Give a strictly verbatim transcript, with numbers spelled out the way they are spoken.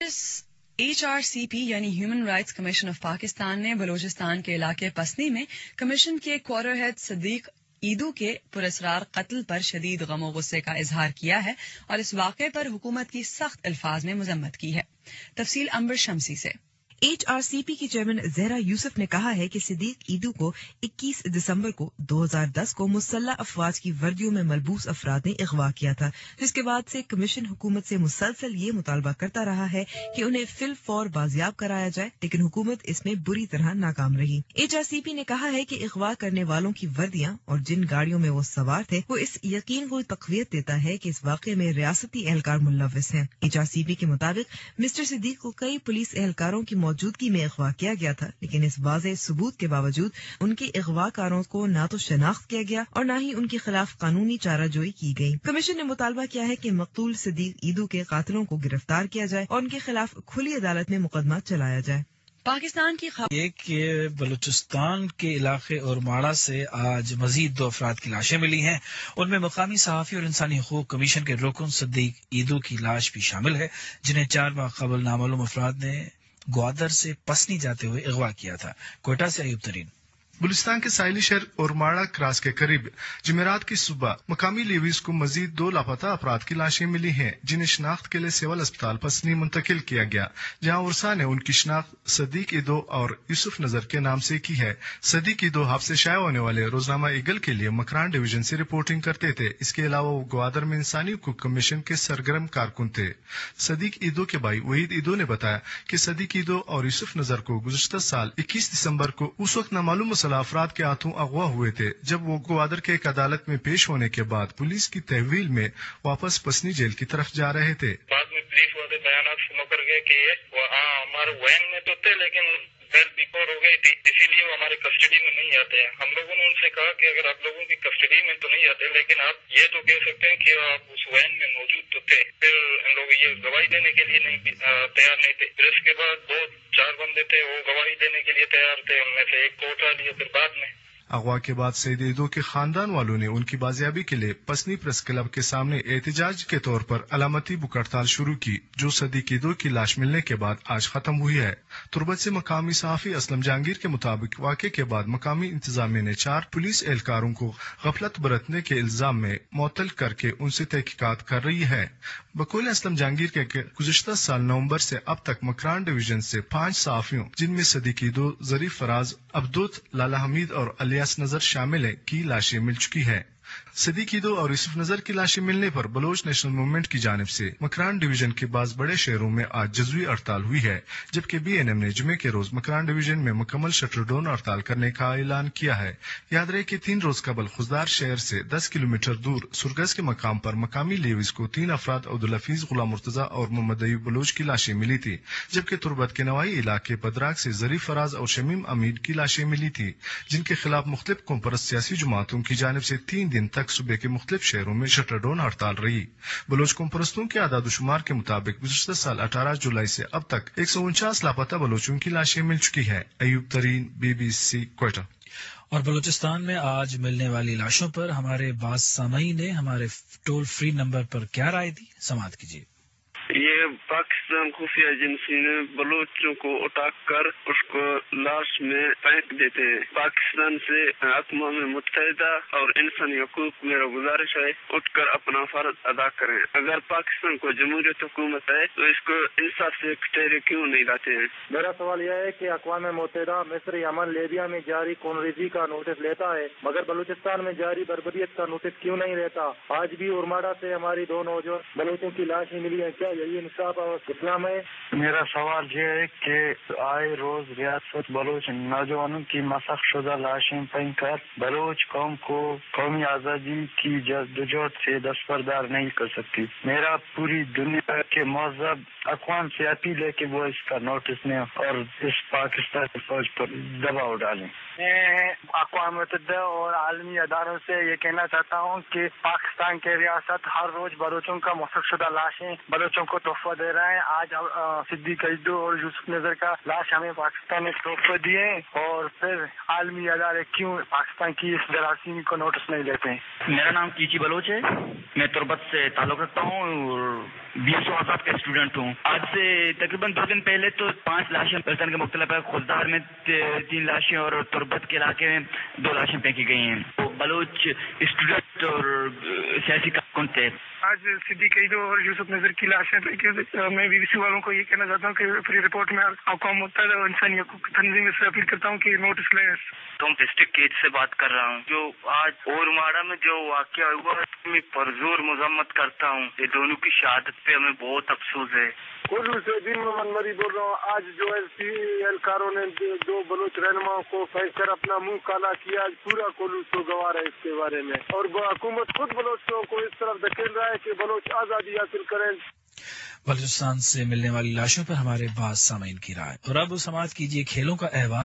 H R C P یعنی human rights commission of Pakistan نے بلوچستان کے علاقے پسنی میں کمیشن کے کوارٹر ہیڈ صدیق ایدو کے پراسرار قتل پر شدید غم و غصے کا اظہار کیا ہے اور اس واقعے پر حکومت کی سخت الفاظ میں مذمت کی ہے۔ تفصیل امبر شمسی سے۔ ایچ آر سی پی کی چیئرمین زہرا یوسف نے کہا ہے کہ صدیق ایدو کو اکیس دسمبر کو دو ہزار دس کو مسلح افواج کی وردیوں میں ملبوس افراد نے اغوا کیا تھا، جس کے بعد سے کمیشن حکومت سے مسلسل یہ مطالبہ کرتا رہا ہے کہ انہیں فی الفور بازیاب کرایا جائے، لیکن حکومت اس میں بری طرح ناکام رہی۔ ایچ آر سی پی نے کہا ہے کہ اغوا کرنے والوں کی وردیاں اور جن گاڑیوں میں وہ سوار تھے وہ اس یقین کو تقویت دیتا ہے کہ اس واقعے میں ریاستی اہلکار ملوث ہیں۔ ایچ آر سی پی کے مطابق مسٹر صدیق کو کئی پولیس اہلکاروں کی موجودگی میں اغوا کیا گیا تھا، لیکن اس واضح ثبوت کے باوجود ان کے اغوا کاروں کو نہ تو شناخت کیا گیا اور نہ ہی ان کے خلاف قانونی چارہ جوئی کی گئی۔ کمیشن نے مطالبہ کیا ہے کہ مقتول صدیق ایدو کے قاتلوں کو گرفتار کیا جائے اور ان کے خلاف کھلی عدالت میں مقدمہ چلایا جائے۔ پاکستان کی خبر یہ کہ بلوچستان کے علاقے اور ماڑا سے آج مزید دو افراد کی لاشیں ملی ہیں۔ ان میں مقامی صحافی اور انسانی حقوق کمیشن کے رکن صدیق ایدو کی لاش بھی شامل ہے، جنہیں چار ماہ قبل نامعلوم افراد نے گوادر سے پسنی جاتے ہوئے اغوا کیا تھا۔ کوئٹہ سے ایوب ترین۔ بلوچستان کے ساحلی شہر اورماڑا کراس کے قریب جمعرات کی صبح مقامی لیویز کو مزید دو لاپتہ افراد کی لاشیں ملی ہیں، جنہیں شناخت کے لیے سول اسپتال پسنی منتقل کیا گیا، جہاں ورثاء نے ان کی شناخت صدیق ایدو اور یوسف نظر کے نام سے کی ہے۔ صدیق ایدو ہفتے سے شائع ہونے والے روزنامہ ایگل کے لیے مکران ڈویژن سے رپورٹنگ کرتے تھے۔ اس کے علاوہ وہ گوادر میں انسانی حقوق کمیشن کے سرگرم کارکن تھے۔ صدیق ایدو کے بھائی وحید ایدو نے بتایا کہ صدیق ایدو اور یوسف نظر کو گزشتہ سال اکیس دسمبر کو اس وقت نامعلوم افراد کے ہاتھوں اغوا ہوئے تھے، جب وہ گوادر کے ایک عدالت میں پیش ہونے کے بعد پولیس کی تحویل میں واپس پسنی جیل کی طرف جا رہے تھے۔ بعد میں پولیس والے بیانات سنو کر گئے کہ وہ ہمارے وین میں تو تھے لیکن بیل بیفور ہو گئی تھی، اسی لیے وہ ہمارے کسٹڈی میں نہیں آتے ہیں۔ ہم لوگوں نے ان سے کہا کہ اگر آپ لوگوں کی کسٹڈی میں تو نہیں آتے، لیکن آپ یہ تو کہہ سکتے ہیں کہ آپ اس وین میں موجود تو تھے۔ پھر ہم لوگ یہ گواہی دینے کے لیے نہیں تیار نہیں تھے۔ پھر اس کے بعد دو چار بندے تھے، وہ گواہی دینے کے لیے تیار تھے، ان میں سے ایک کو اٹھا لیا۔ پھر بعد میں اغوا کے بعد سید ایدو کے خاندان والوں نے ان کی بازیابی کے لیے پسنی پریس کلب کے سامنے احتجاج کے طور پر علامتی بھوک ہڑتال شروع کی، جو صدیق ایدو کی لاش ملنے کے بعد آج ختم ہوئی ہے۔ تربت سے مقامی صحافی اسلم جہانگیر کے مطابق واقعے کے بعد مقامی انتظامیہ نے چار پولیس اہلکاروں کو غفلت برتنے کے الزام میں معطل کر کے ان سے تحقیقات کر رہی ہے۔ بقول اسلم جہانگیر کے گزشتہ سال نومبر سے اب تک مکران ڈویژن سے پانچ صحافیوں، جن میں صدیق ایدو، ظریف فراز، عبدوت، لالا حمید اور الیاس نظر شامل ہیں، کی لاشیں مل چکی ہیں۔ صدیق ایدو اور یوسف نظر کی لاشیں ملنے پر بلوچ نیشنل موومنٹ کی جانب سے مکران ڈویژن کے بعض بڑے شہروں میں آج جزوی ہڑتال ہوئی ہے، جبکہ بی این ایم نے جمعے کے روز مکران ڈویژن میں مکمل شٹر ڈاؤن ہڑتال کرنے کا اعلان کیا ہے۔ یاد رہے کہ تین روز قبل خضدار شہر سے دس کلومیٹر دور سرگس کے مقام پر مقامی لیویز کو تین افراد عبدالحفیظ غلام مرتضیٰ اور محمد ایوب بلوچ کی لاشیں ملی تھی، جبکہ تربت کے نوائی علاقے پدراک سے ظریف فراز اور شمیم امین کی لاشیں ملی تھی، جن کے خلاف مختلف قوم پرست سیاسی جماعتوں کی جانب سے تین دن تک صوبے کے مختلف شہروں میں شٹر ڈاؤن ہڑتال رہی۔ بلوچ قوم پرستوں کے اعداد و شمار کے مطابق گزشتہ سال اٹھارہ جولائی سے اب تک ایک سو انچاس لاپتہ بلوچوں کی لاشیں مل چکی ہے۔ Ayub Tareen, B B C, Quetta. اور بلوچستان میں آج ملنے والی لاشوں پر ہمارے بعض سامعین نے ہمارے ٹول فری نمبر پر کیا رائے دی، سماعت کیجیے۔ یہ پاکستان خفیہ ایجنسی نے بلوچوں کو اٹھا کر اس کو لاش میں پھینک دیتے ہیں۔ پاکستان سے اقوام متحدہ اور انسانی حقوق میرا گزارش ہے، اٹھ کر اپنا فرض ادا کریں۔ اگر پاکستان کو جمہوریت حکومت ہے تو اس کو انصاف سے کٹہرے کیوں نہیں لاتے ہیں؟ میرا سوال یہ ہے کہ اقوام متحدہ مصر، یمن، لیبیا میں جاری خونریزی کا نوٹس لیتا ہے، مگر بلوچستان میں جاری بربریت کا نوٹس کیوں نہیں لیتا؟ آج بھی اورماڑا سے ہماری دو نوجوان بلوچوں کی لاشیں ملی ہیں، کیا یہی انصاف اور اسلام ہے؟ میرا سوال یہ ہے کہ آئے روز ریاست بلوچ نوجوانوں کی مسخ شدہ لاشیں پھینک کر بلوچ قوم کو قومی آزادی کی جدوجہد سے دستبردار نہیں کر سکتی۔ میرا پوری دنیا کے مہذب اقوام سے اپیل ہے کہ وہ اس کا نوٹس لیں اور اس پاکستانی فوج پر دباؤ ڈالیں۔ میں اقوام متحدہ اور عالمی اداروں سے یہ کہنا چاہتا ہوں کہ پاکستان کے ریاست ہر روز بلوچوں کا مسخ شدہ لاشیں بلوچوں کو تحفہ دے رہا ہے۔ آج صدیق ایدو اور یوسف نظر کا لاش ہمیں پاکستان نے تحفہ دیے، اور پھر عالمی ادارے کیوں پاکستان کی اس جراثیم کو نوٹس نہیں لیتے ہیں؟ میرا نام کیچی بلوچ ہے، میں تربت سے تعلق رکھتا ہوں اور بی ایس او آزاد کا اسٹوڈنٹ ہوں. آج سے تقریباً دو دن پہلے تو پانچ لاشیں بلوچستان کے مختلف خوزدار میں تین لاشیں اور تربت کے علاقے میں دو لاشیں پھینکی گئی ہیں. وہ بلوچ اسٹوڈنٹ اور سیاسی کارکن تھے. آج صدیق عیدو اور یوسف نظر کی لاشیں پھینکی. میں بی بی سی والوں کو یہ کہنا چاہتا ہوں کہ پری رپورٹ میں اقوام متحدہ اور انسانی حقوق تنظیم سے اپیل کرتا ہوں کہ نوٹس لیں. تو ڈسٹرکٹ کیج سے بات کر رہا ہوں. جو آج اورماڑا میں جو واقعہ ہوا میں پرزور مذمت کرتا ہوں. یہ دونوں کی شہادت پہ ہمیں بہت افسوس ہے. کولو سے دین محمد مری بول رہا ہوں. آج جو ایل سی اہلکاروں نے دو بلوچ رہنماؤں کو پھینک کر اپنا منہ کالا کیا, آج پورا کولو سو گوار ہے اس کے بارے میں, اور حکومت خود بلوچوں کو اس طرف دھکیل رہا ہے کہ بلوچ آزادی حاصل کریں. بلوچستان سے ملنے والی لاشوں پر ہمارے بعض سامعین کی رائے. اور اب سماعت کیجیے کھیلوں کا احوال.